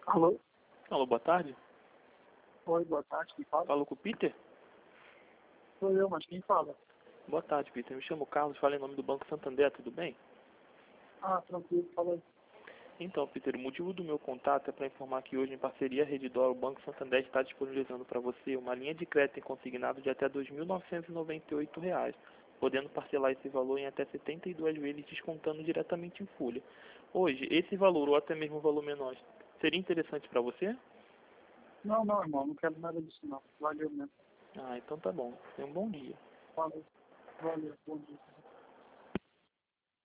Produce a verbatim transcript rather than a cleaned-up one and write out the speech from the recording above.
Alô? Alô, boa tarde. Oi, boa tarde, quem fala? Falo com o Peter? Sou eu, mas quem fala? Boa tarde, Peter. Me chamo Carlos, falo em nome do Banco Santander, tudo bem? Ah, tranquilo, fala aí. Então, Peter, o motivo do meu contato é para informar que hoje, em parceria Redditor, o Banco Santander está disponibilizando para você uma linha de crédito em consignado de até dois mil novecentos e noventa e oito reais, podendo parcelar esse valor em até setenta e duas vezes, descontando diretamente em folha. Hoje, esse valor, ou até mesmo um valor menor, seria interessante para você? Não, não, irmão, não quero nada disso não. Valeu mesmo. Ah, então tá bom. Tenha um bom dia. Valeu. Valeu, bom dia.